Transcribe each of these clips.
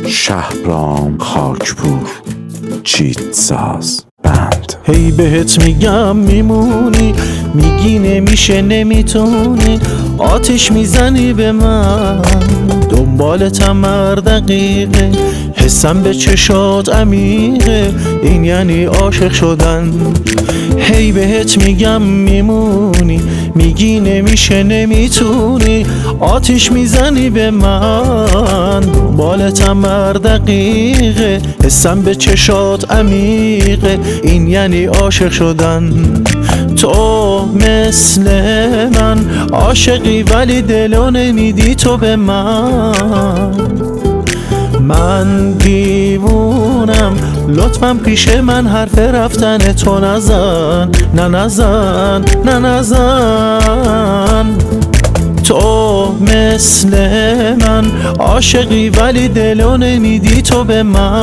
شهرام خاکپور چیتساز بند. هی بهت میگم میمونی، میگی نمیشه نمیتونی، آتش میزنی به من، دنبالتم هر دقیقه، حسم به چشات عمیقه، این یعنی عاشق شدن. هی بهت میگم میمونی، میگی نمیشه نمیتونی، آتش میزنی به من، دنبالتم هر دقیقه، حسم به چشات عمیقه، این یعنی عاشق شدن. تو مثل من عاشقی ولی دلو نمیدی تو به من دیوونم، لطفاً پیش من حرف رفتن تو نزن، نه نزن، نه نزن. تو مثل من عاشقی ولی دلو نمیدی تو به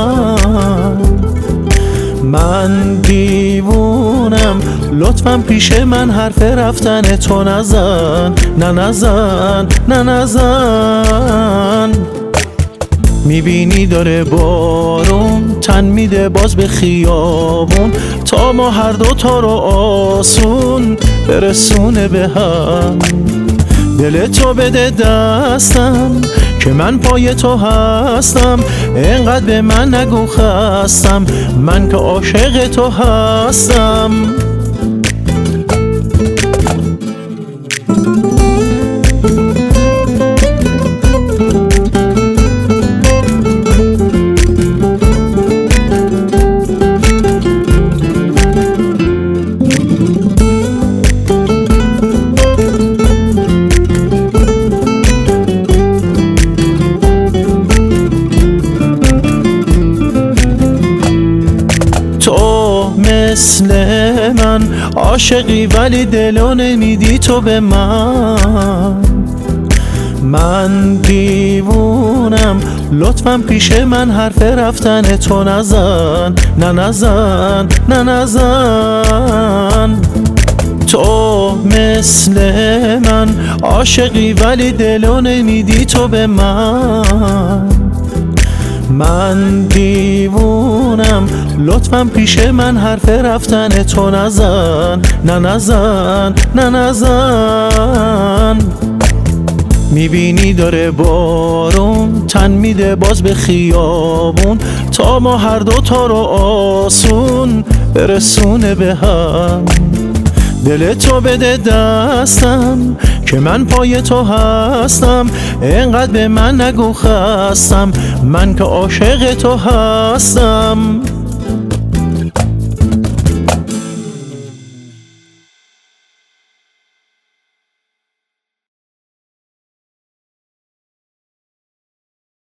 من دیوونم، لطفاً پیش من حرف رفتن تو نزن، نه نزن، نه نزن. میبینی داره بارون تن میده باز به خیابون، تا ما هر دوتا رو آسون برسونه به هم. دل تو بده دستم که من پای تو هستم، اینقدر به من نگو خستم، من که عاشق تو هستم. تو مثل من عاشقی ولی دلو نمیدی تو به من دیوونم، لطفاً پیش من حرف رفتن تو نزن، نه نزن، نه نزن. تو مثل من عاشقی ولی دلو نمیدی تو به من دیوونم، لطفاً پیش من حرف رفتن تو نزن، نه نزن، نه نزن. میبینی داره بارون تن میده باز به خیابون، تا ما هر دوتا رو آسون برسونه به هم. دل تو بده دستم که من پای تو هستم، اینقدر به من نگو خستم، من که عاشق تو هستم.